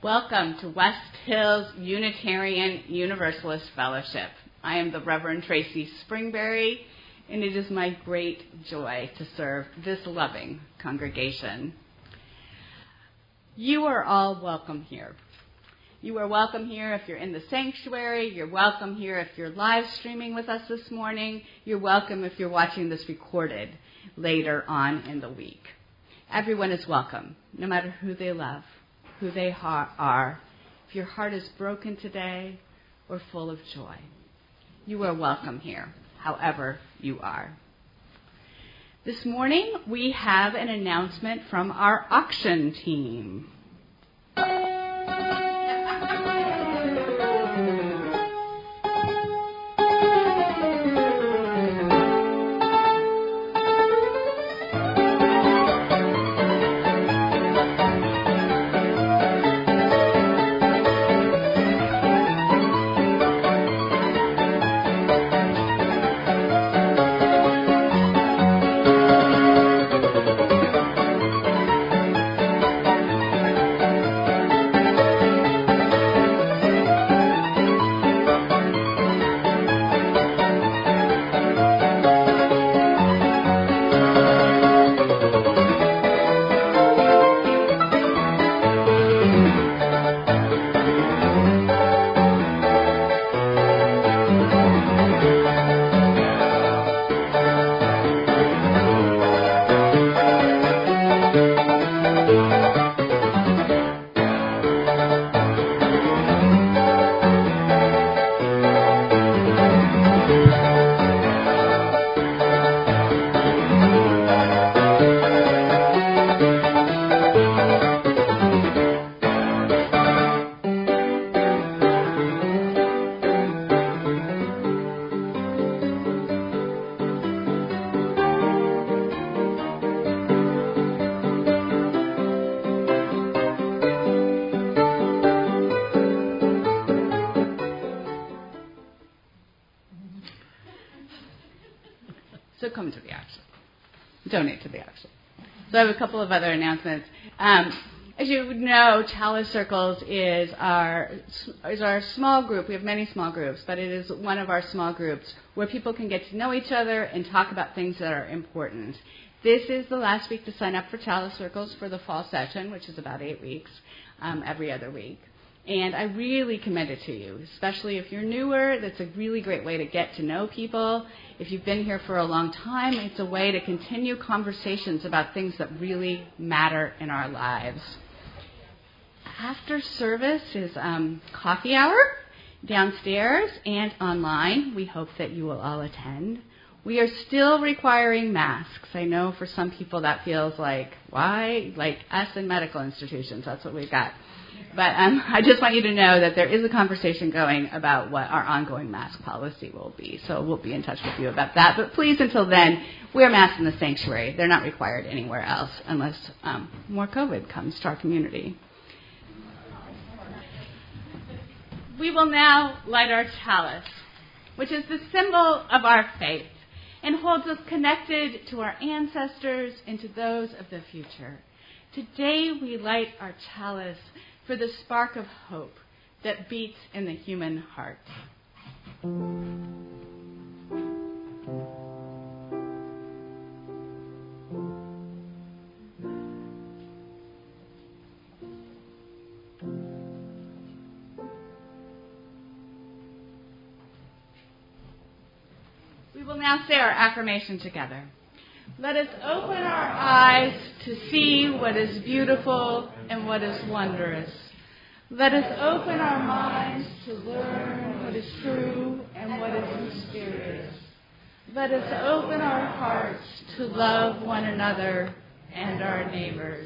Welcome to West Hills Unitarian Universalist Fellowship. I am the Reverend Tracy Springberry, and it is my great joy to serve this loving congregation. You are all welcome here. You are welcome here if you're in the sanctuary. You're welcome here if you're live streaming with us this morning. You're welcome if you're watching this recorded later on in the week. Everyone is welcome, no matter who they love, who they are, if your heart is broken today or full of joy. You are welcome here, however you are. This morning, we have an announcement from our auction team. So come to the auction. Donate to the auction. So I have a couple of other announcements. As you would know, Chalice Circles is our small group. We have many small groups, but it is one of our small groups where people can get to know each other and talk about things that are important. This is the last week to sign up for Chalice Circles for the fall session, which is about 8 weeks, every other week. And I really commend it to you, especially if you're newer. That's a really great way to get to know people. If you've been here for a long time, it's a way to continue conversations about things that really matter in our lives. After service is coffee hour downstairs and online. We hope that you will all attend. We are still requiring masks. I know for some people that feels like, why? Like us in medical institutions, that's what we've got. But I just want you to know that there is a conversation going about what our ongoing mask policy will be. So we'll be in touch with you about that. But please, until then, wear masks in the sanctuary. They're not required anywhere else unless more COVID comes to our community. We will now light our chalice, which is the symbol of our faith and holds us connected to our ancestors and to those of the future. Today we light our chalice for the spark of hope that beats in the human heart. We will now say our affirmation together. Let us open our eyes to see what is beautiful and what is wondrous. Let us open our minds to learn what is true and what is mysterious. Let us open our hearts to love one another and our neighbors.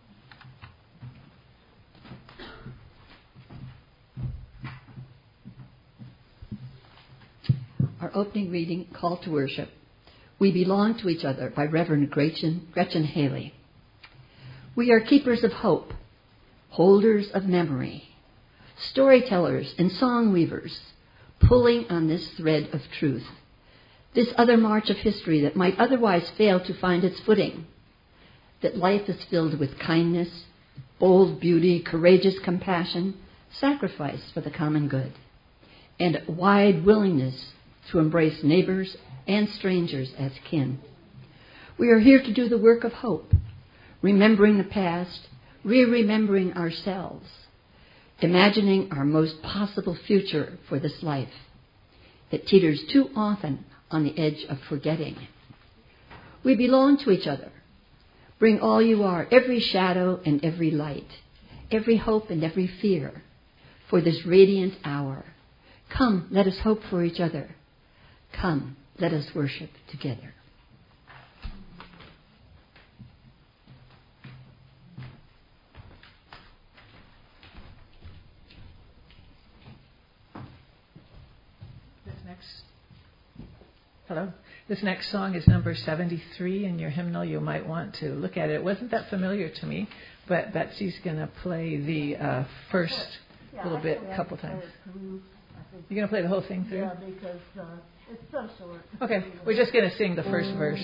Our opening reading, Call to Worship. We Belong to Each Other by Reverend Gretchen Haley. We are keepers of hope, holders of memory, storytellers and song weavers, pulling on this thread of truth, this other march of history that might otherwise fail to find its footing, that life is filled with kindness, bold beauty, courageous compassion, sacrifice for the common good, and wide willingness to embrace neighbors and strangers as kin. We are here to do the work of hope, remembering the past, re-remembering ourselves, imagining our most possible future for this life that teeters too often on the edge of forgetting. We belong to each other. Bring all you are, every shadow and every light, every hope and every fear, for this radiant hour. Come, let us hope for each other. Come, let us worship together. Hello. This next song is number 73 in your hymnal. You might want to look at it. It wasn't that familiar to me, but Betsy's going to play the first little bit a couple times. You're going to play the whole thing through? Yeah, because it's so short. Okay, we're just going to sing the first verse.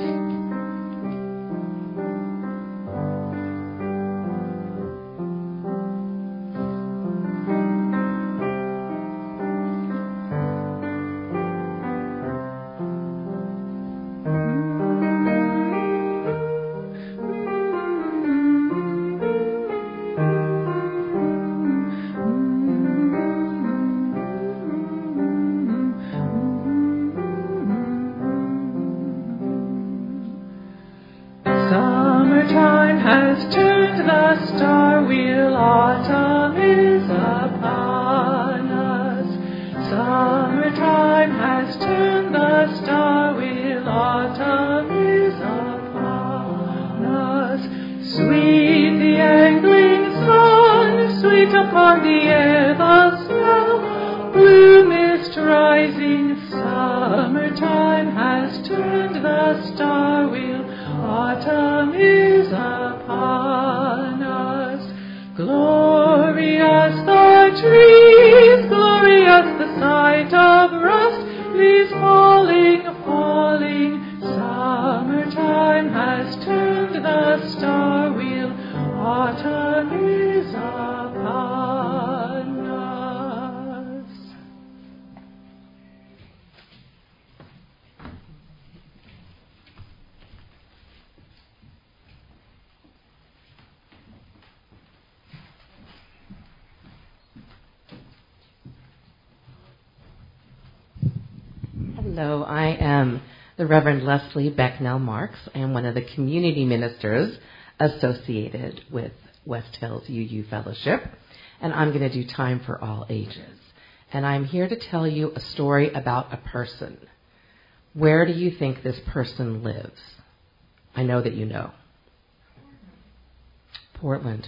Hello, I am the Reverend Leslie Becknell Marks. I am one of the community ministers associated with West Hills UU Fellowship, and I'm going to do Time for All Ages. And I'm here to tell you a story about a person. Where do you think this person lives? I know that you know. Portland.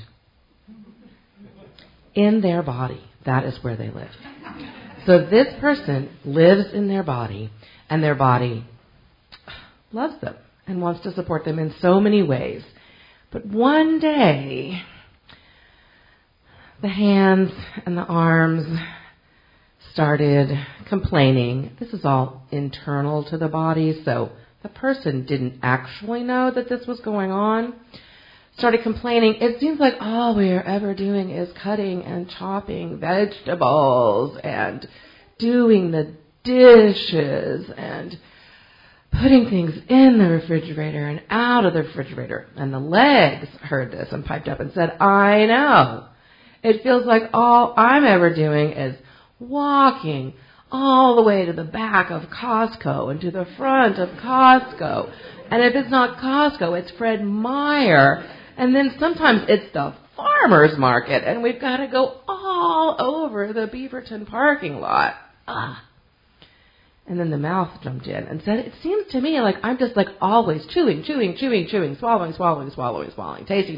In their body, that is where they live. So this person lives in their body, and their body loves them and wants to support them in so many ways. But one day, the hands and the arms started complaining. This is all internal to the body, so the person didn't actually know that this was going on. Started complaining. It seems like all we are ever doing is cutting and chopping vegetables and doing the dishes and putting things in the refrigerator and out of the refrigerator. And the legs heard this and piped up and said, I know. It feels like all I'm ever doing is walking all the way to the back of Costco and to the front of Costco. And if it's not Costco, it's Fred Meyer. And then sometimes it's the farmer's market, and we've got to go all over the Beaverton parking lot. And then the mouth jumped in and said, it seems to me like I'm just like always chewing, swallowing, tasting.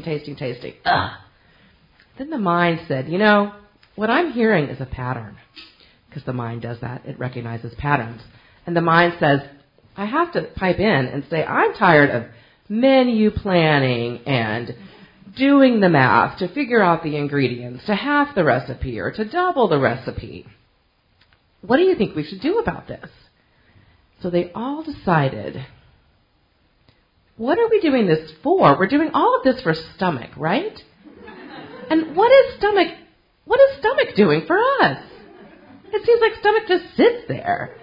Then the mind said, you know, what I'm hearing is a pattern. Because the mind does that. It recognizes patterns. And the mind says, I have to pipe in and say, I'm tired of menu planning and doing the math to figure out the ingredients, to half the recipe or to double the recipe. What do you think we should do about this? So they all decided, what are we doing this for? We're doing all of this for stomach, right? And what is stomach doing for us? It seems like stomach just sits there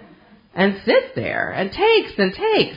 and takes.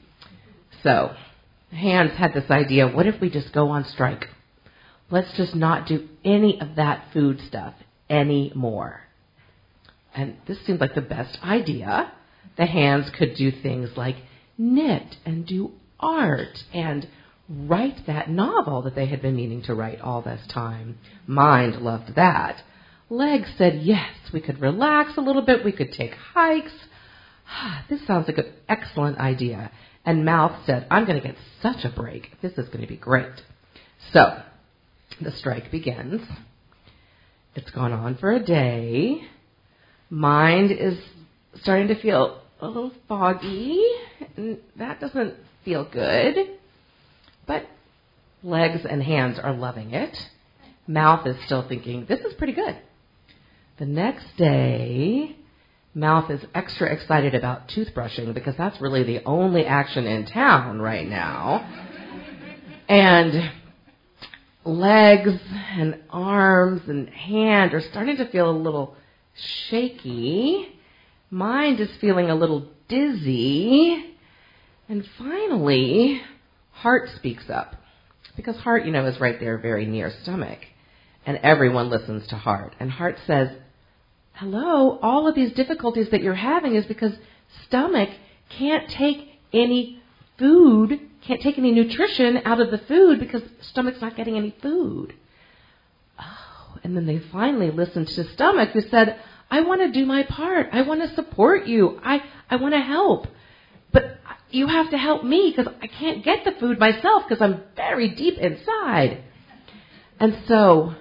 So, Hands had this idea, what if we just go on strike? Let's just not do any of that food stuff anymore. And this seemed like the best idea. The Hands could do things like knit and do art and write that novel that they had been meaning to write all this time. Mind loved that. Legs said, yes, we could relax a little bit. We could take hikes. This sounds like an excellent idea. And Mouth said, I'm going to get such a break. This is going to be great. So the strike begins. It's gone on for a day. Mind is starting to feel a little foggy, and that doesn't feel good. But Legs and Hands are loving it. Mouth is still thinking, this is pretty good. The next day, Mouth is extra excited about toothbrushing because that's really the only action in town right now. And Legs and arms and hand are starting to feel a little shaky. Mind is feeling a little dizzy. And finally, Heart speaks up. Because Heart, is right there very near Stomach. And everyone listens to Heart. And Heart says, hello, all of these difficulties that you're having is because Stomach can't take any food, can't take any nutrition out of the food because Stomach's not getting any food. Oh, and then they finally listened to Stomach, who said, I want to do my part. I want to support you. I want to help. But you have to help me because I can't get the food myself because I'm very deep inside. And so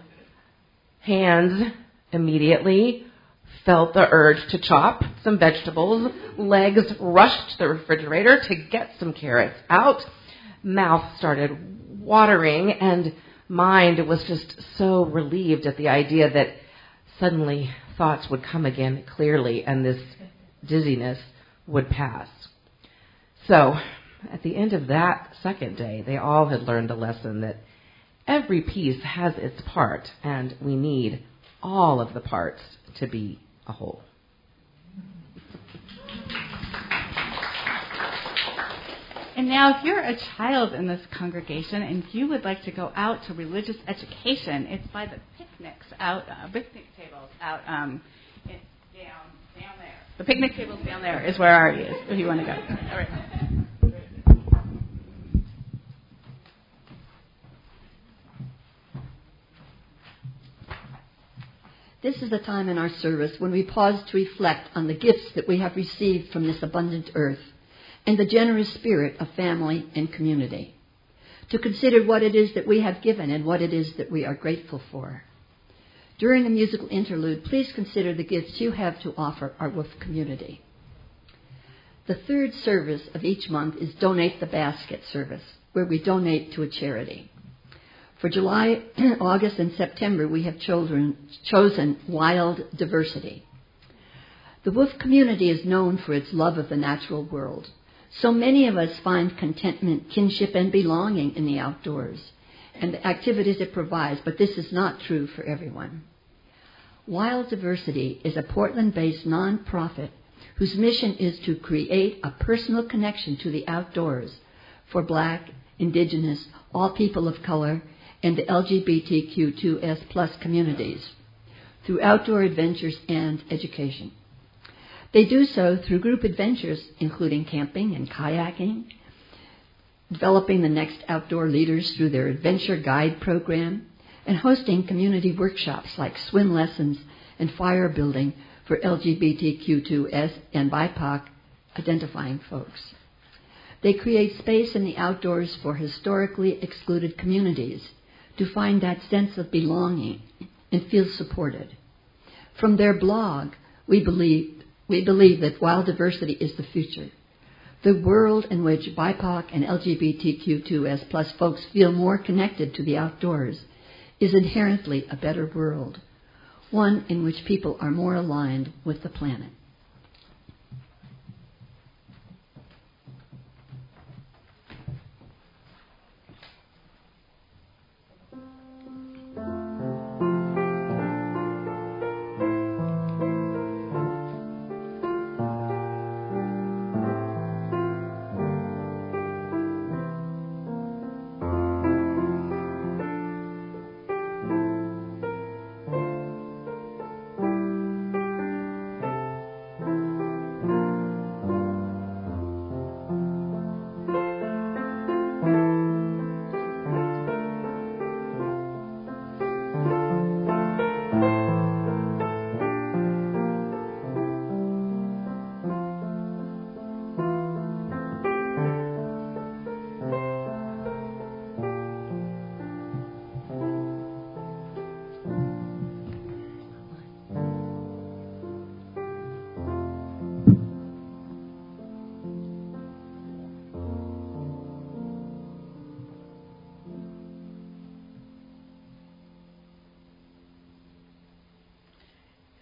Hands immediately felt the urge to chop some vegetables. Legs rushed to the refrigerator to get some carrots out. Mouth started watering, and Mind was just so relieved at the idea that suddenly thoughts would come again clearly and this dizziness would pass. So, at the end of that second day, they all had learned a lesson that every piece has its part, and we need all of the parts to be a whole. And now, if you're a child in this congregation and you would like to go out to religious education, it's by the picnics out, picnic tables out down there. The picnic tables down there is where Ari is, if you want to go. All right. This is a time in our service when we pause to reflect on the gifts that we have received from this abundant earth and the generous spirit of family and community, to consider what it is that we have given and what it is that we are grateful for. During the musical interlude, please consider the gifts you have to offer our WOOF community. The third service of each month is Donate the Basket service, where we donate to a charity. For July, August, and September, we have chosen Wild Diversity. The WOOF community is known for its love of the natural world. So many of us find contentment, kinship, and belonging in the outdoors and the activities it provides, but this is not true for everyone. Wild Diversity is a Portland-based nonprofit whose mission is to create a personal connection to the outdoors for Black, Indigenous, all people of color, and the LGBTQ2S+ communities through outdoor adventures and education. They do so through group adventures, including camping and kayaking, developing the next outdoor leaders through their Adventure Guide program, and hosting community workshops like swim lessons and fire building for LGBTQ2S and BIPOC identifying folks. They create space in the outdoors for historically excluded communities to find that sense of belonging and feel supported. From their blog, we believe that Wild Diversity is the future. The world in which BIPOC and LGBTQ2S+ folks feel more connected to the outdoors is inherently a better world, one in which people are more aligned with the planet.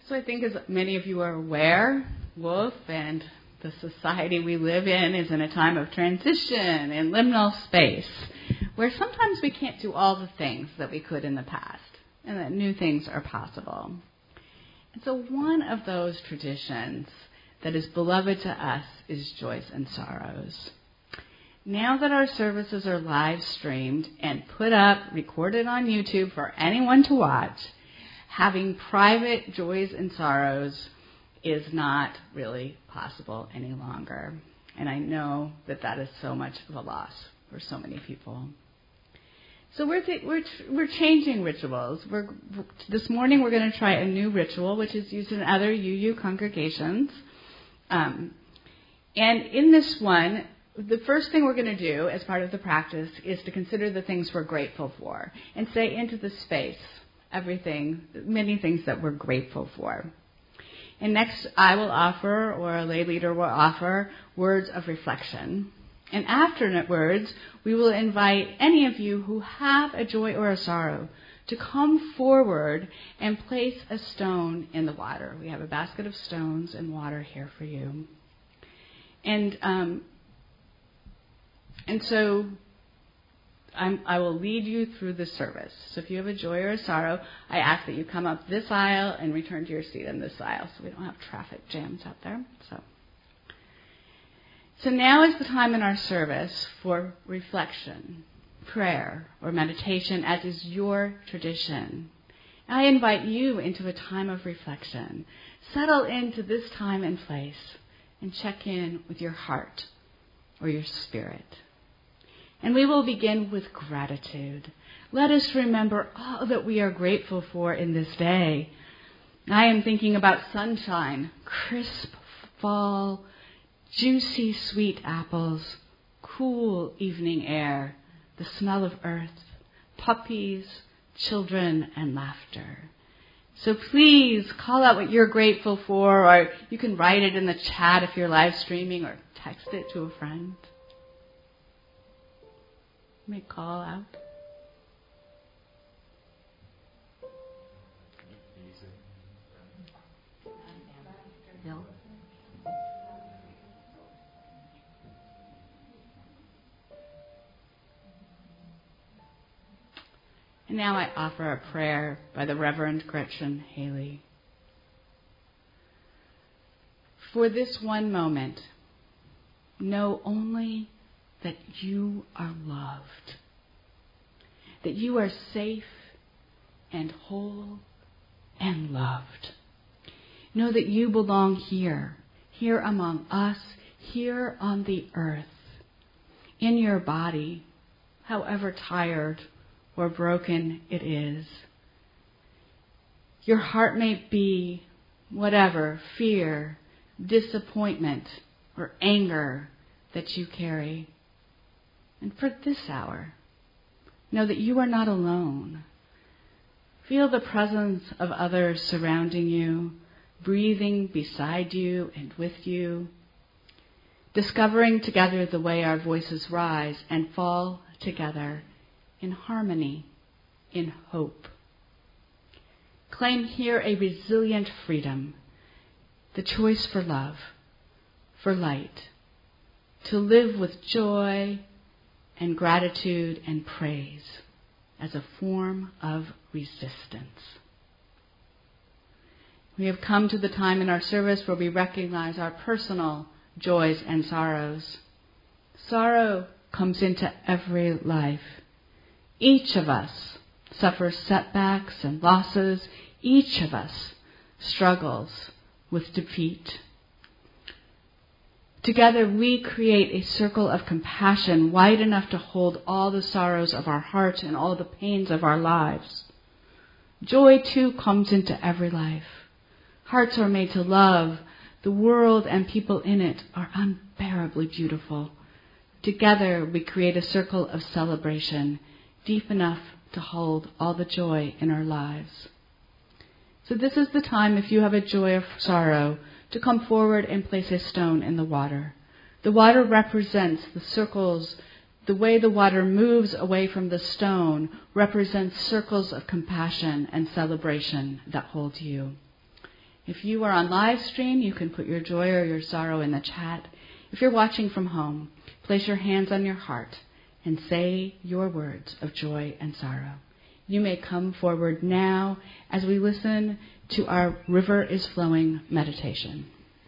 So I think, as many of you are aware, Wolf and the society we live in is in a time of transition and liminal space, where sometimes we can't do all the things that we could in the past, and that new things are possible. And so one of those traditions that is beloved to us is Joys and Sorrows. Now that our services are live streamed and put up, recorded on YouTube for anyone to watch, having private joys and sorrows is not really possible any longer. And I know that that is so much of a loss for so many people. So we're changing rituals. This morning we're going to try a new ritual, which is used in other UU congregations. And in this one, the first thing we're going to do as part of the practice is to consider the things we're grateful for and say into the space many things that we're grateful for. And next I will offer, or a lay leader will offer, words of reflection. And afterwards, we will invite any of you who have a joy or a sorrow to come forward and place a stone in the water. We have a basket of stones and water here for you. And so I will lead you through the service. So if you have a joy or a sorrow, I ask that you come up this aisle and return to your seat in this aisle so we don't have traffic jams out there. So now is the time in our service for reflection, prayer, or meditation, as is your tradition. I invite you into a time of reflection. Settle into this time and place and check in with your heart or your spirit. And we will begin with gratitude. Let us remember all that we are grateful for in this day. I am thinking about sunshine, crisp fall, juicy sweet apples, cool evening air, the smell of earth, puppies, children, and laughter. So please call out what you're grateful for, or you can write it in the chat if you're live streaming, or text it to a friend. You may call out. Bill. And now I offer a prayer by the Reverend Gretchen Haley. For this one moment, know only that you are loved, that you are safe and whole and loved. Know that you belong here among us, here on the earth, in your body, however tired or broken it is. Your heart may be whatever fear, disappointment, or anger that you carry. And for this hour, know that you are not alone. Feel the presence of others surrounding you, breathing beside you and with you, discovering together the way our voices rise and fall together in harmony, in hope. Claim here a resilient freedom, the choice for love, for light, to live with joy and gratitude and praise as a form of resistance. We have come to the time in our service where we recognize our personal joys and sorrows. Sorrow comes into every life. Each of us suffers setbacks and losses. Each of us struggles with defeat. Together we create a circle of compassion wide enough to hold all the sorrows of our heart and all the pains of our lives. Joy, too, comes into every life. Hearts are made to love. The world and people in it are unbearably beautiful. Together we create a circle of celebration, deep enough to hold all the joy in our lives. So this is the time, if you have a joy or sorrow, to come forward and place a stone in the water. The water represents the circles. The way the water moves away from the stone represents circles of compassion and celebration that hold you. If you are on live stream, you can put your joy or your sorrow in the chat. If you're watching from home, place your hands on your heart and say your words of joy and sorrow. You may come forward now as we listen to our River is Flowing meditation.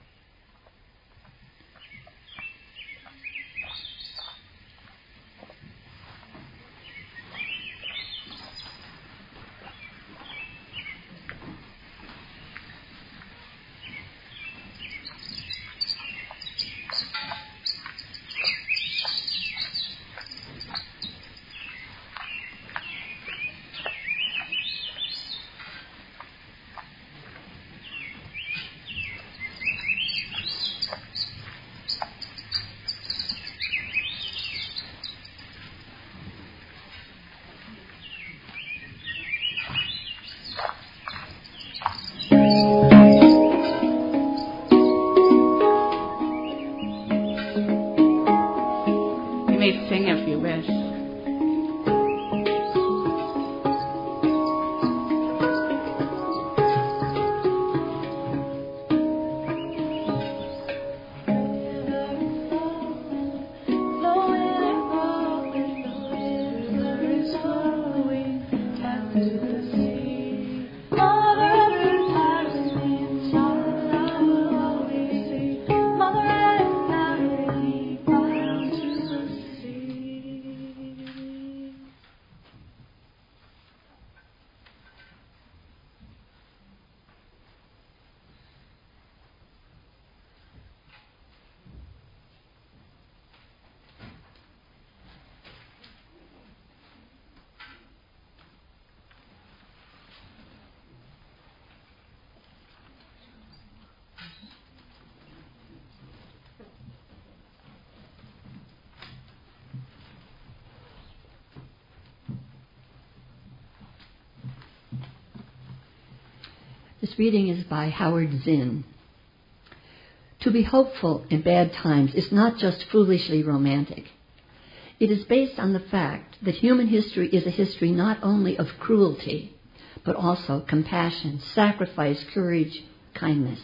Sing if you wish. This reading is by Howard Zinn. To be hopeful in bad times is not just foolishly romantic. It is based on the fact that human history is a history not only of cruelty, but also compassion, sacrifice, courage, kindness.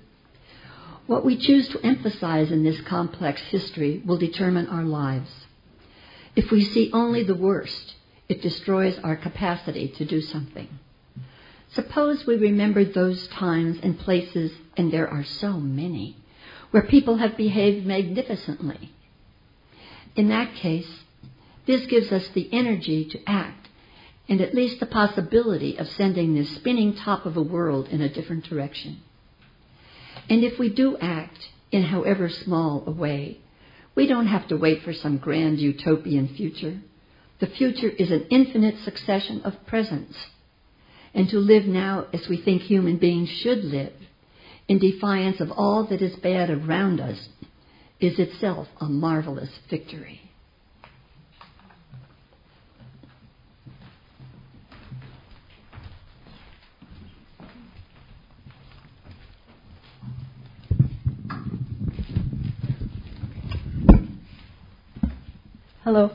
What we choose to emphasize in this complex history will determine our lives. If we see only the worst, it destroys our capacity to do something. Suppose we remembered those times and places, and there are so many, where people have behaved magnificently. In that case, this gives us the energy to act, and at least the possibility of sending this spinning top of a world in a different direction. And if we do act, in however small a way, we don't have to wait for some grand utopian future. The future is an infinite succession of presents. And to live now as we think human beings should live, in defiance of all that is bad around us, is itself a marvelous victory. Hello.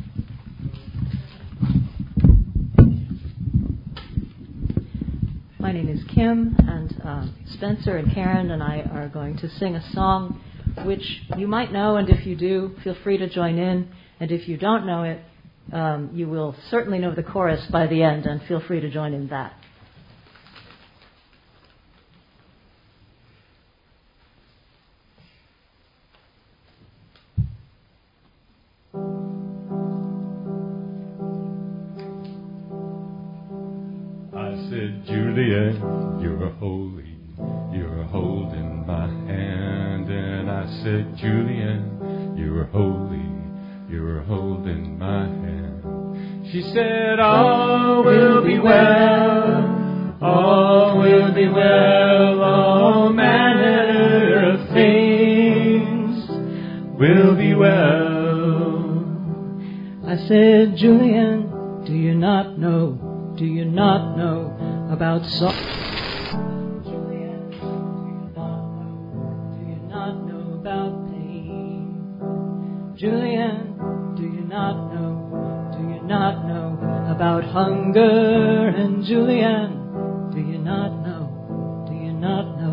My name is Kim, and Spencer and Karen and I are going to sing a song which you might know, and if you do, feel free to join in. And if you don't know it, you will certainly know the chorus by the end, and feel free to join in that. Julia, you're holy, you're holding my hand. And I said, Julia, you're holy, you're holding my hand. She said, all will be well, all will be well, all manner of things will be well. I said, Julian, do you not know about Julian, do you not know about pain? Julian, do you not know about hunger? And Julian, do you not know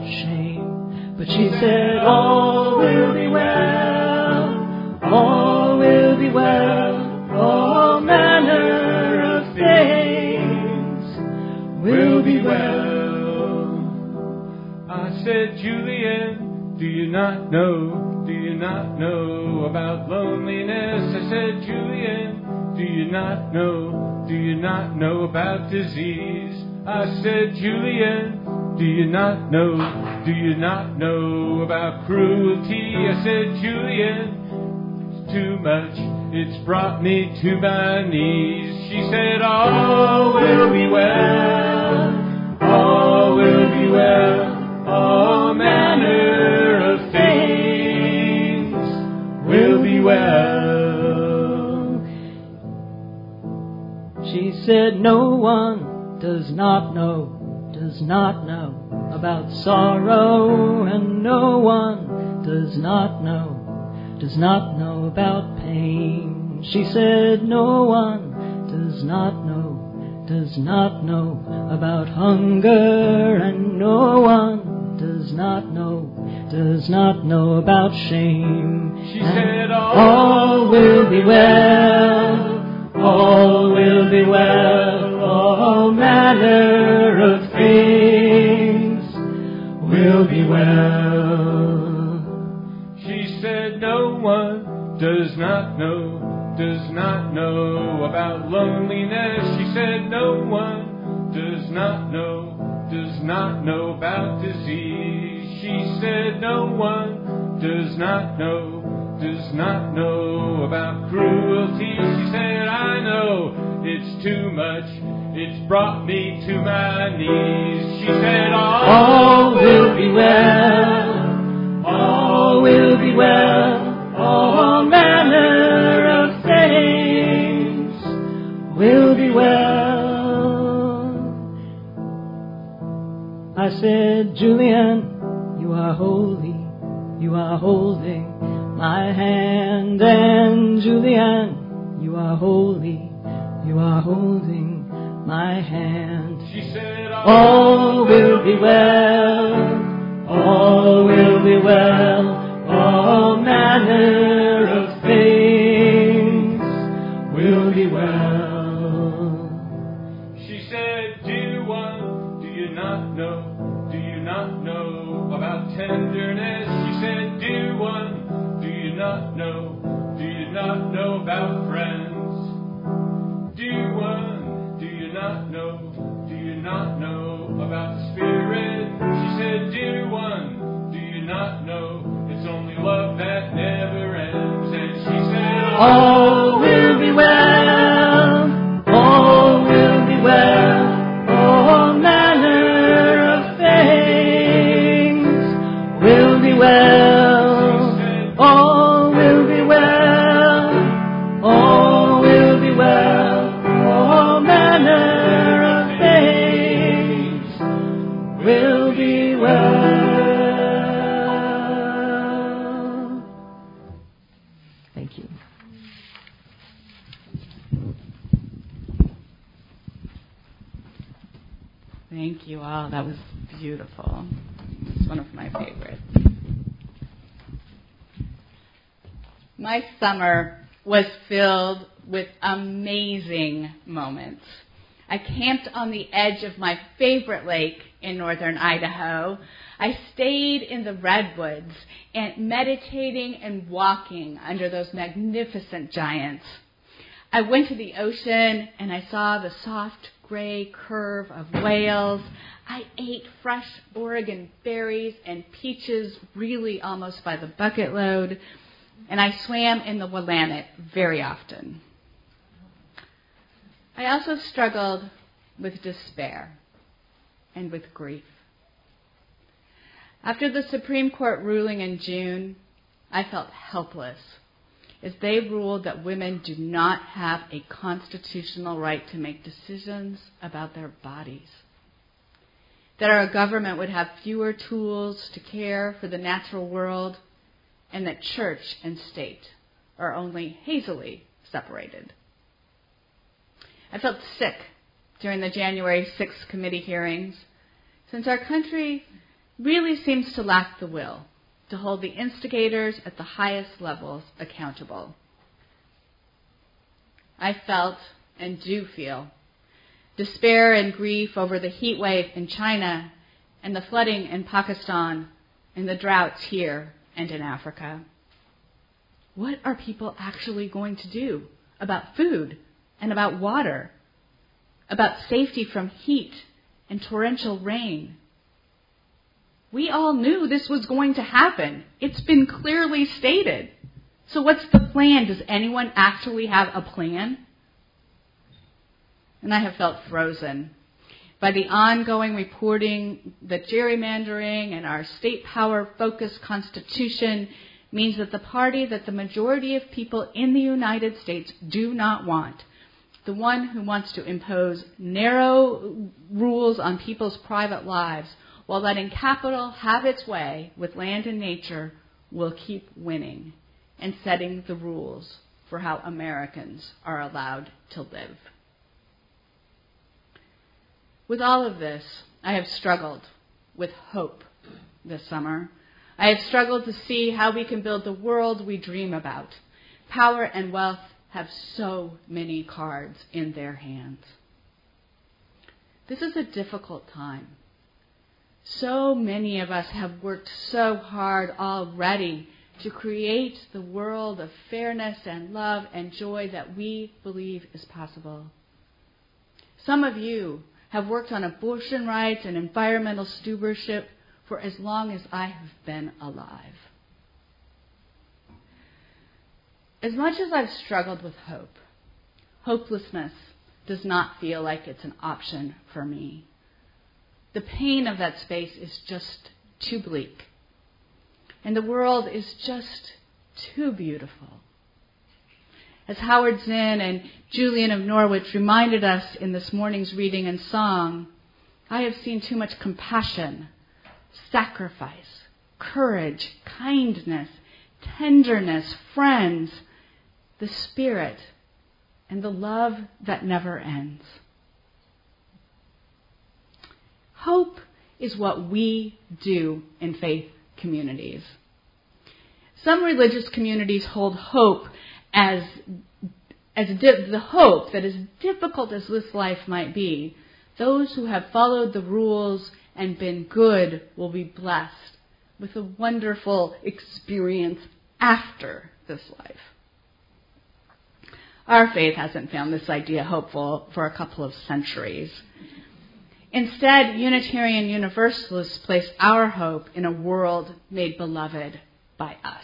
shame. But she said, all will be well, all will be well, all manner of things will be well. I said, Julian, do you not know about loneliness? I said, Julian, do you not know about disease? I said, Julian, do you not know about cruelty? I said, Julian, it's too much, it's brought me to my knees. She said, all will be well, all will be well, all manner of things will be well. She said, no one does not know about sorrow, and no one does not know about pain. She said, no one does not know about hunger, and no one does not know about shame. She said, all will be well, all will be well, all manner of things will be well. She said, no one does not know about loneliness. She said, no one does not know about disease. She said, no one does not know about cruelty. She said, I know it's too much, it's brought me to my knees. She said, all will be well, all will be well, all manner of things will be well. I said, Julian, you are holy, you are holding my hand, and Julian, you are holy, you are holding my hand. She said, all will be well, all will be well, all manner of things will be well. She said, dear one, do you not know about tenderness? She said, dear one, do you not know about friends? Dear one, do you not know about the Spirit? She said, dear one, do you not know it's only love that never ends? And she said, all will be well, all will be well, all manner of things will be well, all will be well, all will be well, all manner of things will be well. Thank you. Thank you all. That was beautiful. It's one of my favorites. My summer was filled with amazing moments. I camped on the edge of my favorite lake in northern Idaho. I stayed in the redwoods and meditating and walking under those magnificent giants. I went to the ocean and I saw the soft gray curve of whales. I ate fresh Oregon berries and peaches really almost by the bucket load. And I swam in the Willamette very often. I also struggled with despair and with grief. After the Supreme Court ruling in June, I felt helpless as they ruled that women do not have a constitutional right to make decisions about their bodies, that our government would have fewer tools to care for the natural world, and that church and state are only hazily separated. I felt sick during the January 6th committee hearings, since our country really seems to lack the will to hold the instigators at the highest levels accountable. I felt, and do feel, despair and grief over the heat wave in China and the flooding in Pakistan and the droughts here and in Africa. What are people actually going to do about food and about water, about safety from heat and torrential rain? We all knew this was going to happen. It's been clearly stated. So what's the plan? Does anyone actually have a plan? And I have felt frozen by the ongoing reporting that gerrymandering and our state power-focused Constitution means that the party that the majority of people in the United States do not want, the one who wants to impose narrow rules on people's private lives while letting capital have its way with land and nature, will keep winning and setting the rules for how Americans are allowed to live. With all of this, I have struggled with hope this summer. I have struggled to see how we can build the world we dream about. Power and wealth have so many cards in their hands. This is a difficult time. So many of us have worked so hard already to create the world of fairness and love and joy that we believe is possible. Some of you have worked on abortion rights and environmental stewardship for as long as I have been alive. As much as I've struggled with hope, hopelessness does not feel like it's an option for me. The pain of that space is just too bleak. And the world is just too beautiful. As Howard Zinn and Julian of Norwich reminded us in this morning's reading and song, I have seen too much compassion, sacrifice, courage, kindness, tenderness, friends, the Spirit, and the love that never ends. Hope is what we do in faith communities. Some religious communities hold hope as the hope that as difficult as this life might be, those who have followed the rules and been good will be blessed with a wonderful experience after this life. Our faith hasn't found this idea hopeful for a couple of centuries. Instead, Unitarian Universalists place our hope in a world made beloved by us.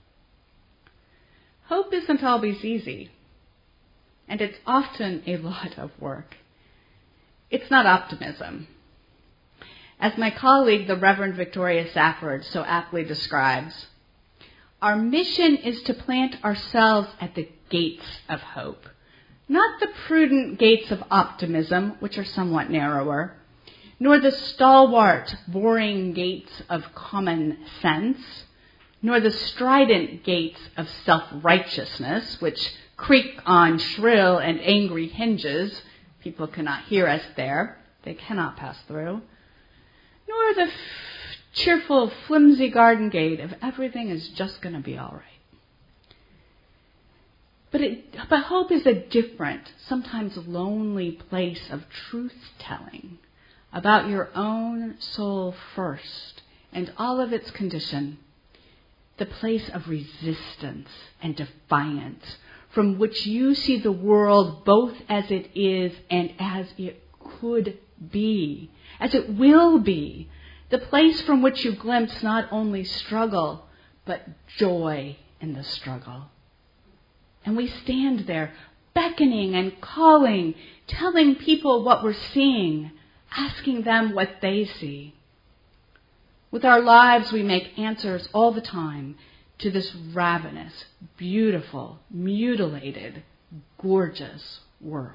Hope isn't always easy, and it's often a lot of work. It's not optimism. As my colleague, the Reverend Victoria Safford, so aptly describes, our mission is to plant ourselves at the gates of hope, not the prudent gates of optimism, which are somewhat narrower, nor the stalwart, boring gates of common sense, nor the strident gates of self-righteousness, which creak on shrill and angry hinges. People cannot hear us there. They cannot pass through. Nor the cheerful, flimsy garden gate of everything is just going to be all right. But hope is a different, sometimes lonely place of truth-telling about your own soul first and all of its condition, the place of resistance and defiance from which you see the world both as it is and as it could be, as it will be, the place from which you glimpse not only struggle, but joy in the struggle. And we stand there, beckoning and calling, telling people what we're seeing, asking them what they see. With our lives, we make answers all the time to this ravenous, beautiful, mutilated, gorgeous world.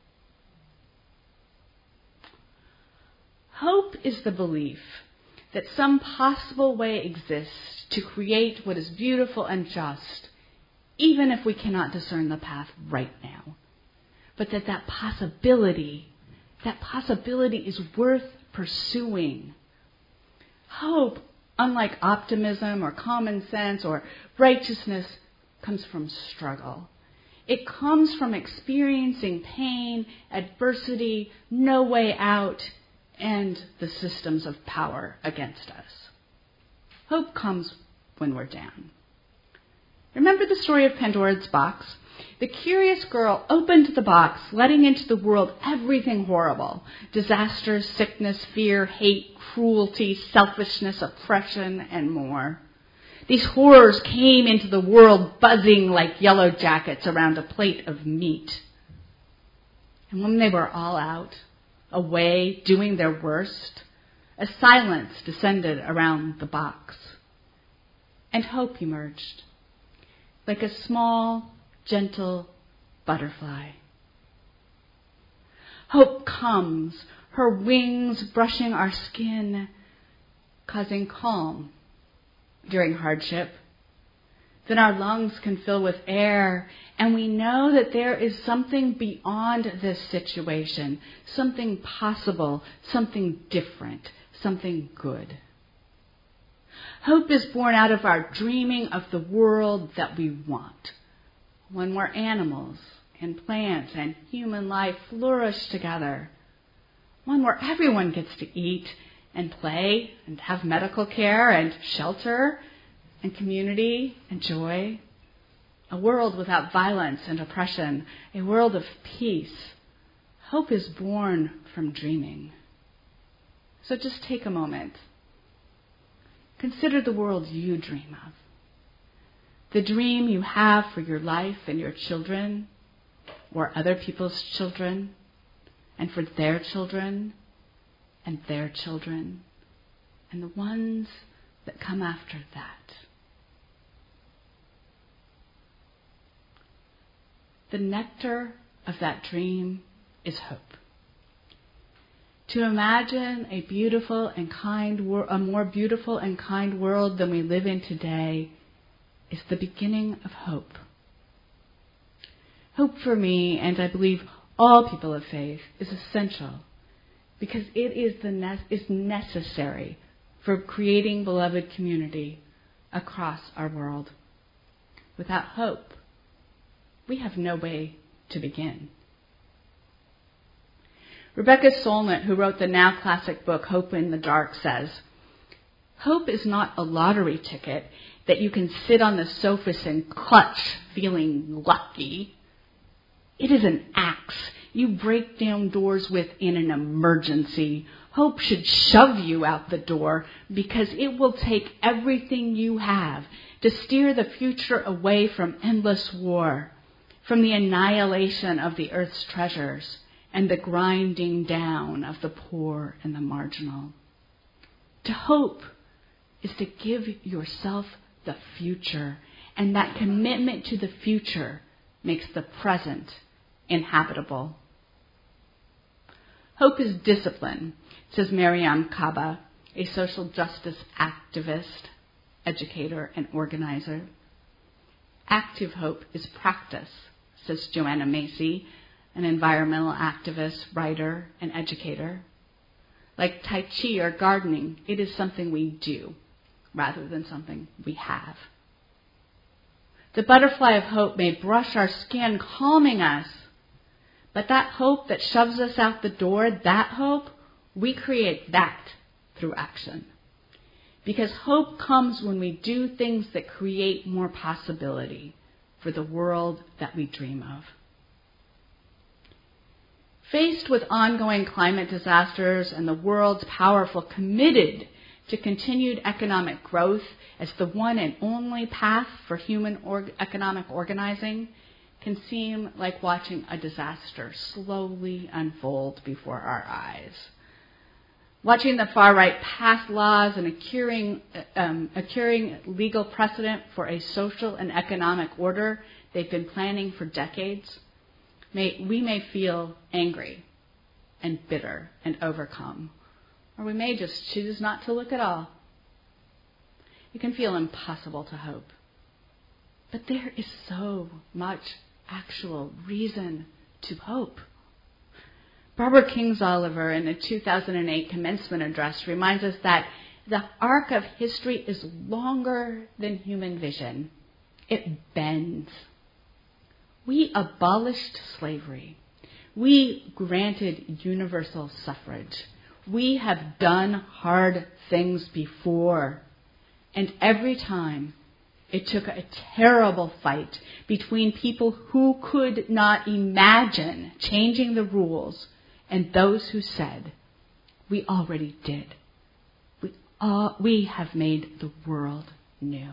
Hope is the belief that some possible way exists to create what is beautiful and just, even if we cannot discern the path right now. But that possibility is worth pursuing. Hope, unlike optimism or common sense or righteousness, comes from struggle. It comes from experiencing pain, adversity, no way out, and the systems of power against us. Hope comes when we're down. Remember the story of Pandora's box? The curious girl opened the box, letting into the world everything horrible: disasters, sickness, fear, hate, cruelty, selfishness, oppression, and more. These horrors came into the world buzzing like yellow jackets around a plate of meat. And when they were all out, away, doing their worst, a silence descended around the box. And hope emerged, like a small, gentle butterfly. Hope comes, her wings brushing our skin, causing calm during hardship. Then our lungs can fill with air, and we know that there is something beyond this situation, something possible, something different, something good. Hope is born out of our dreaming of the world that we want, one where animals and plants and human life flourish together, one where everyone gets to eat and play and have medical care and shelter and community and joy, a world without violence and oppression, a world of peace. Hope is born from dreaming. So just take a moment. Consider the world you dream of, the dream you have for your life and your children, or other people's children, and for their children, and their children, and the ones that come after that. The nectar of that dream is hope. To imagine a more beautiful and kind world than we live in today is the beginning of hope. Hope for me, and I believe all people of faith, is essential because it is necessary for creating beloved community across our world. Without hope, we have no way to begin. Rebecca Solnit, who wrote the now classic book Hope in the Dark, says, "Hope is not a lottery ticket that you can sit on the sofa and clutch feeling lucky. It is an axe you break down doors with in an emergency. Hope should shove you out the door because it will take everything you have to steer the future away from endless war, from the annihilation of the earth's treasures, and the grinding down of the poor and the marginal. To hope is to give yourself the future, and that commitment to the future makes the present inhabitable." Hope is discipline, says Mariam Kaba, a social justice activist, educator, and organizer. Active hope is practice, says Joanna Macy, an environmental activist, writer, and educator. Like Tai Chi or gardening, it is something we do rather than something we have. The butterfly of hope may brush our skin, calming us, but that hope that shoves us out the door, that hope, we create that through action. Because hope comes when we do things that create more possibility for the world that we dream of. Faced with ongoing climate disasters and the world's powerful committed to continued economic growth as the one and only path for human economic organizing, can seem like watching a disaster slowly unfold before our eyes. Watching the far right pass laws and accruing legal precedent for a social and economic order they've been planning for decades, we may feel angry and bitter and overcome, or we may just choose not to look at all. It can feel impossible to hope. But there is so much actual reason to hope. Barbara Kingsolver, in a 2008 commencement address, reminds us that The arc of history is longer than human vision. It bends. We abolished slavery. We granted universal suffrage. We have done hard things before. And every time, it took a terrible fight between people who could not imagine changing the rules and those who said, we already did. We have made the world new.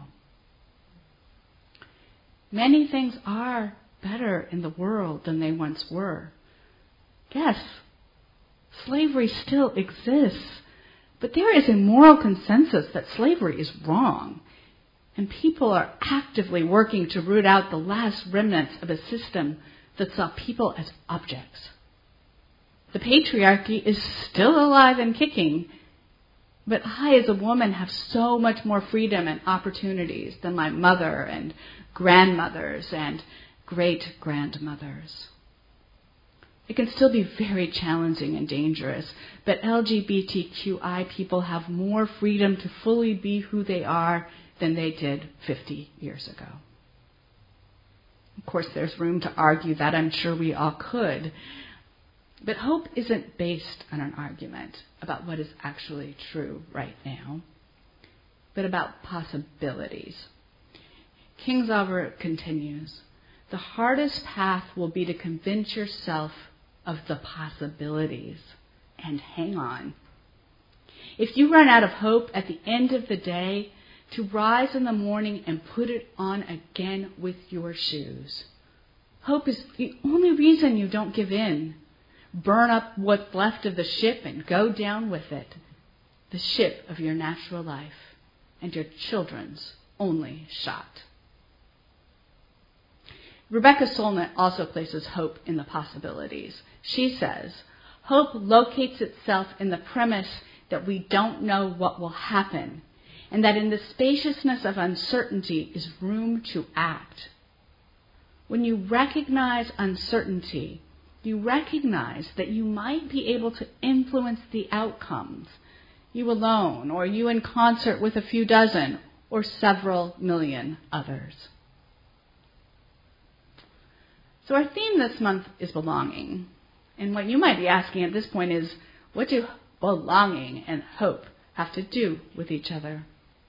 Many things are better in the world than they once were. Yes, slavery still exists, but there is a moral consensus that slavery is wrong, and people are actively working to root out the last remnants of a system that saw people as objects. The patriarchy is still alive and kicking, but I, as a woman, have so much more freedom and opportunities than my mother and grandmothers and great-grandmothers. It can still be very challenging and dangerous, but LGBTQI people have more freedom to fully be who they are than they did 50 years ago. Of course, there's room to argue that. I'm sure we all could. But hope isn't based on an argument about what is actually true right now, but about possibilities. Kingsolver continues, the hardest path will be to convince yourself of the possibilities. And hang on. If you run out of hope at the end of the day, to rise in the morning and put it on again with your shoes. Hope is the only reason you don't give in. Burn up what's left of the ship and go down with it. The ship of your natural life and your children's only shot. Rebecca Solnit also places hope in the possibilities. She says, hope locates itself in the premise that we don't know what will happen, and that in the spaciousness of uncertainty is room to act. When you recognize uncertainty, you recognize that you might be able to influence the outcomes, you alone, or you in concert with a few dozen, or several million others. So our theme this month is belonging. And what you might be asking at this point is, what do belonging and hope have to do with each other?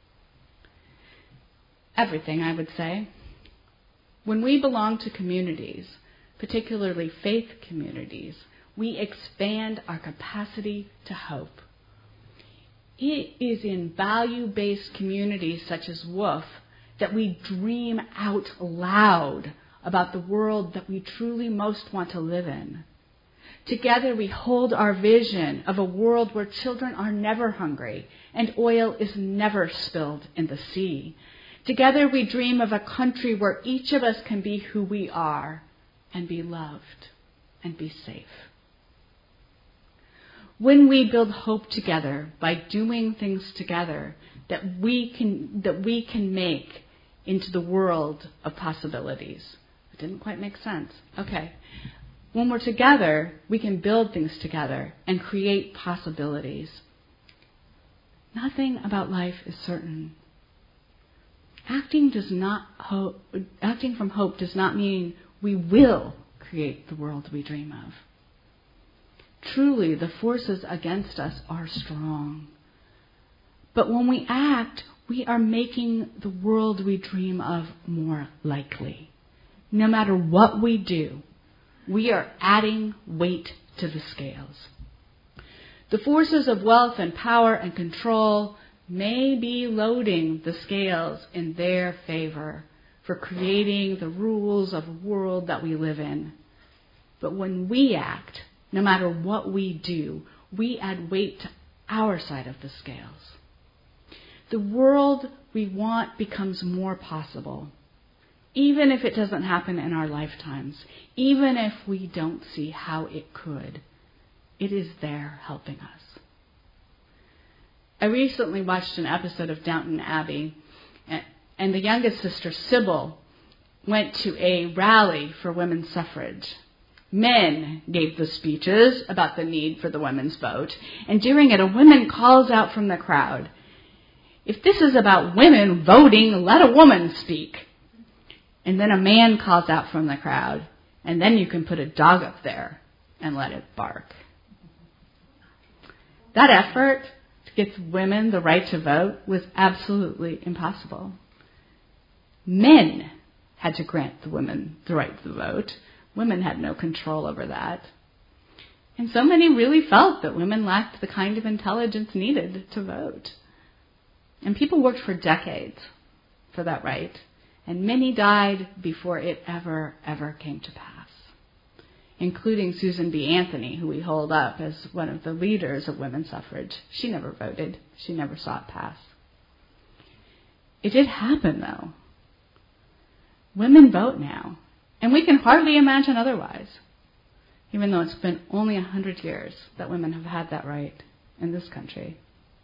Everything, I would say. When we belong to communities, particularly faith communities, we expand our capacity to hope. It is in value-based communities such as WOOF that we dream out loud about the world that we truly most want to live in. Together we hold our vision of a world where children are never hungry and oil is never spilled in the sea. Together we dream of a country where each of us can be who we are and be loved and be safe. When we build hope together by doing things together that we can make into the world of possibilities. It didn't quite make sense. Okay. When we're together, we can build things together and create possibilities. Nothing about life is certain. Acting from hope does not mean we will create the world we dream of. Truly, the forces against us are strong. But when we act, we are making the world we dream of more likely. No matter what we do, we are adding weight to the scales. The forces of wealth and power and control may be loading the scales in their favor for creating the rules of a world that we live in. But when we act, no matter what we do, we add weight to our side of the scales. The world we want becomes more possible, even if it doesn't happen in our lifetimes, even if we don't see how it could. It is there helping us. I recently watched an episode of Downton Abbey, and the youngest sister, Sybil, went to a rally for women's suffrage. Men gave the speeches about the need for the women's vote, and during it, a woman calls out from the crowd, If this is about women voting, let a woman speak. And then a man calls out from the crowd, and then you can put a dog up there and let it bark. That effort to give women the right to vote was absolutely impossible. Men had to grant the women the right to vote. Women had no control over that. And so many really felt that women lacked the kind of intelligence needed to vote. And people worked for decades for that right. And many died before it ever came to pass, including Susan B. Anthony, who we hold up as one of the leaders of women's suffrage. She never voted. She never saw it pass. It did happen, though. Women vote now, and we can hardly imagine otherwise, even though it's been only 100 years that women have had that right in this country.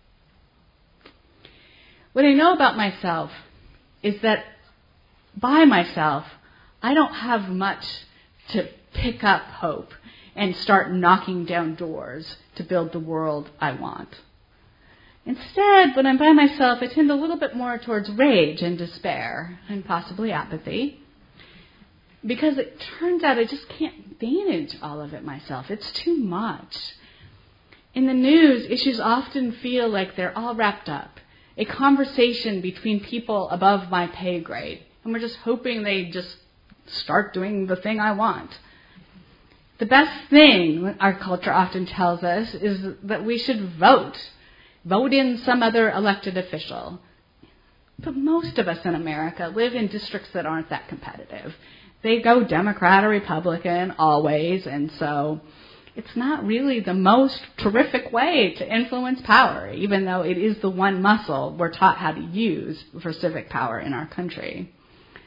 What I know about myself is that by myself, I don't have much to pick up hope and start knocking down doors to build the world I want. Instead, when I'm by myself, I tend a little bit more towards rage and despair and possibly apathy, because it turns out I just can't manage all of it myself. It's too much. In the news, issues often feel like they're all wrapped up, a conversation between people above my pay grade, and we're just hoping they just start doing the thing I want. The best thing our culture often tells us is that we should vote in some other elected official. But most of us in America live in districts that aren't that competitive. They go Democrat or Republican always, and so it's not really the most terrific way to influence power, even though it is the one muscle we're taught how to use for civic power in our country.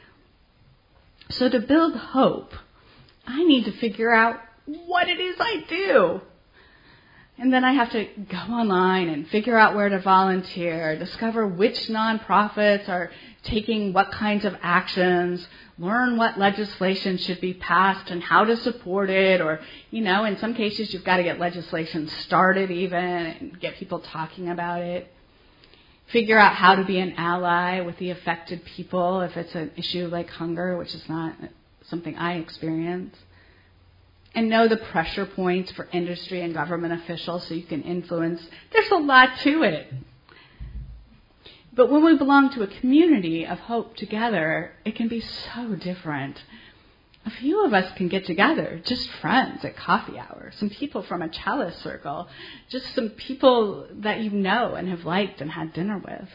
So to build hope, I need to figure out what it is I do. And then I have to go online and figure out where to volunteer, discover which nonprofits are taking what kinds of actions, learn what legislation should be passed and how to support it, or, in some cases you've got to get legislation started even and get people talking about it. Figure out how to be an ally with the affected people if it's an issue like hunger, which is not something I experience. And know the pressure points for industry and government officials so you can influence. There's a lot to it. But when we belong to a community of hope together, it can be so different. A few of us can get together, just friends at coffee hour, some people from a cellist circle, just some people that you know and have liked and had dinner with.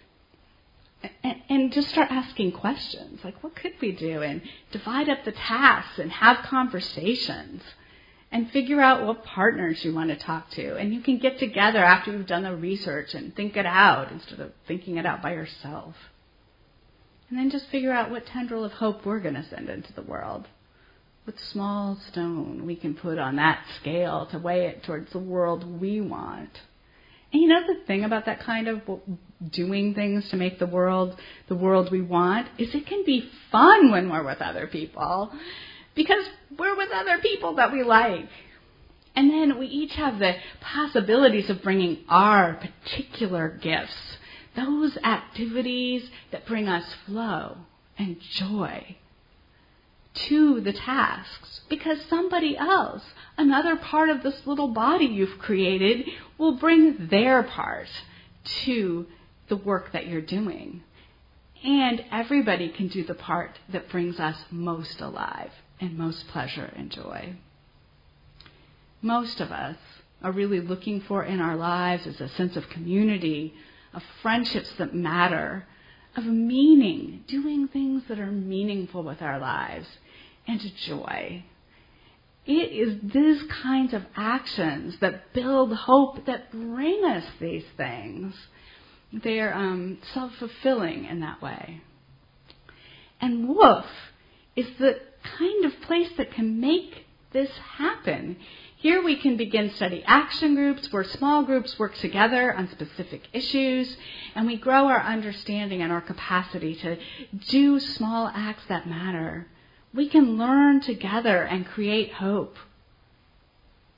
And just start asking questions, like what could we do? And divide up the tasks and have conversations and figure out what partners you want to talk to. And you can get together after you've done the research and think it out instead of thinking it out by yourself. And then just figure out what tendril of hope we're going to send into the world. What small stone we can put on that scale to weigh it towards the world we want. And the thing about that kind of doing things to make the world we want is it can be fun when we're with other people because we're with other people that we like. And then we each have the possibilities of bringing our particular gifts, those activities that bring us flow and joy to the tasks, because somebody else, another part of this little body you've created, will bring their part to the work that you're doing. And everybody can do the part that brings us most alive and most pleasure and joy. Most of us are really looking for in our lives is a sense of community, of friendships that matter, of meaning, doing things that are meaningful with our lives, and joy. It is these kinds of actions that build hope that bring us these things. They're self-fulfilling in that way. And WOOF is the kind of place that can make this happen. Here we can begin study action groups where small groups work together on specific issues, and we grow our understanding and our capacity to do small acts that matter. We can learn together and create hope.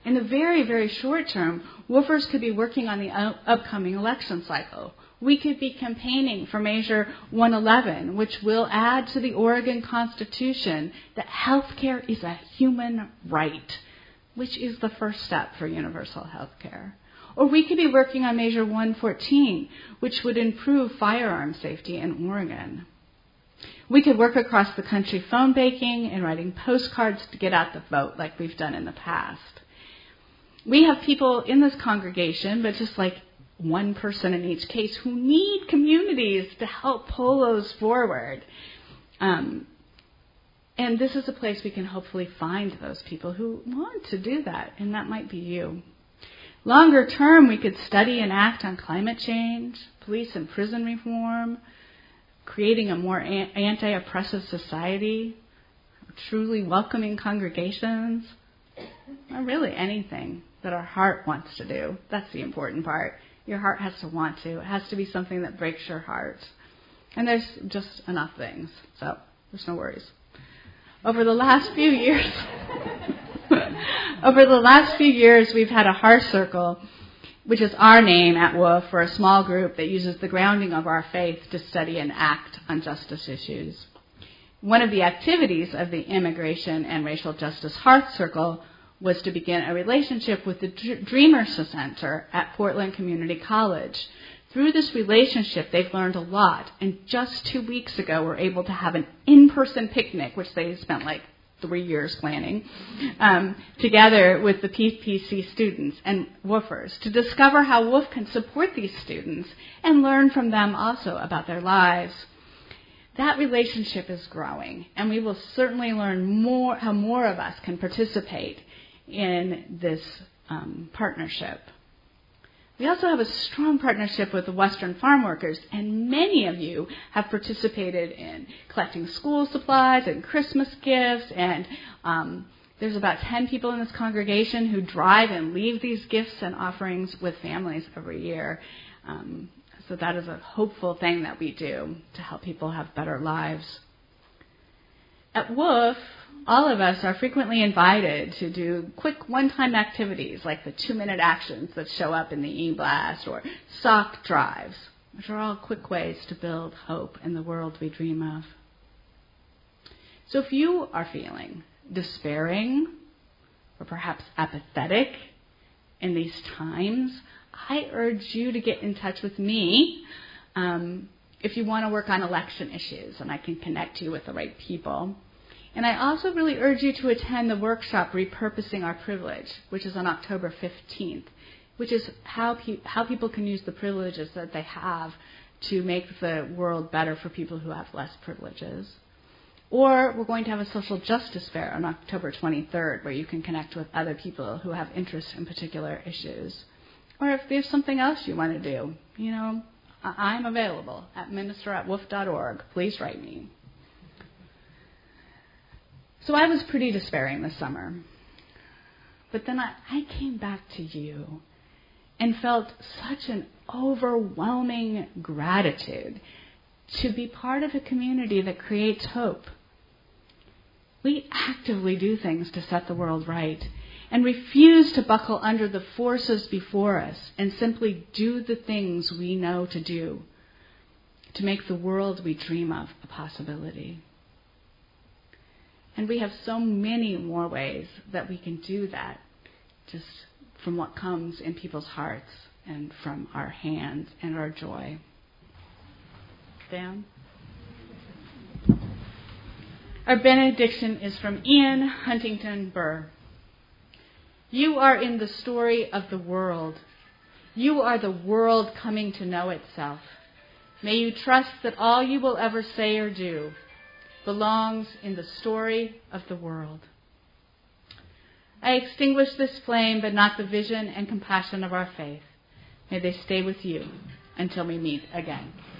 In the very, very short term, woofers could be working on the upcoming election cycle. We could be campaigning for Measure 111, which will add to the Oregon Constitution that health care is a human right, which is the first step for universal health care. Or we could be working on Measure 114, which would improve firearm safety in Oregon. We could work across the country phone banking and writing postcards to get out the vote like we've done in the past. We have people in this congregation, but just like one person in each case, who need communities to help pull those forward. And this is a place we can hopefully find those people who want to do that, and that might be you. Longer term, we could study and act on climate change, police and prison reform, creating a more anti-oppressive society, truly welcoming congregations, or really anything that our heart wants to do. That's the important part. Your heart has to want to. It has to be something that breaks your heart. And there's just enough things, so there's no worries. Over the last few years, we've had a Heart Circle, which is our name at WOOF, for a small group that uses the grounding of our faith to study and act on justice issues. One of the activities of the Immigration and Racial Justice Heart Circle was to begin a relationship with the Dreamers Center at Portland Community College. Through this relationship, they've learned a lot, and just 2 weeks ago, were able to have an in-person picnic, which they spent like 3 years planning, together with the PPC students and woofers to discover how WOOF can support these students and learn from them also about their lives. That relationship is growing, and we will certainly learn more how more of us can participate in this partnership. We also have a strong partnership with the Western Farm Workers, and many of you have participated in collecting school supplies and Christmas gifts, and there's about 10 people in this congregation who drive and leave these gifts and offerings with families every year. So that is a hopeful thing that we do to help people have better lives. At WOOF, all of us are frequently invited to do quick one-time activities like the 2-minute actions that show up in the e-blast or sock drives, which are all quick ways to build hope in the world we dream of. So if you are feeling despairing or perhaps apathetic in these times, I urge you to get in touch with me if you want to work on election issues, and I can connect you with the right people. And I also really urge you to attend the workshop Repurposing Our Privilege, which is on October 15th, which is how people can use the privileges that they have to make the world better for people who have less privileges. Or we're going to have a social justice fair on October 23rd, where you can connect with other people who have interests in particular issues. Or if there's something else you want to do, I'm available at minister@woof.org. Please write me. So I was pretty despairing this summer. But then I came back to you and felt such an overwhelming gratitude to be part of a community that creates hope. We actively do things to set the world right and refuse to buckle under the forces before us and simply do the things we know to do to make the world we dream of a possibility. And we have so many more ways that we can do that, just from what comes in people's hearts and from our hands and our joy. Dan? Our benediction is from Ian Huntington Burr. You are in the story of the world. You are the world coming to know itself. May you trust that all you will ever say or do belongs in the story of the world. I extinguish this flame, but not the vision and compassion of our faith. May they stay with you until we meet again.